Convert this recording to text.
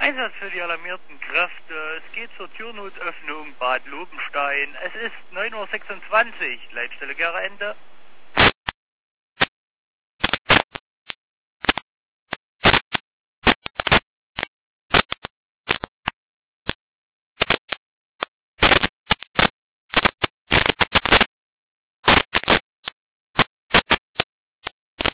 Einsatz für die alarmierten Kräfte. Es geht zur Türnotöffnung Bad Lobenstein. Es ist 9:26 Uhr. Leitstelle Gera Ende.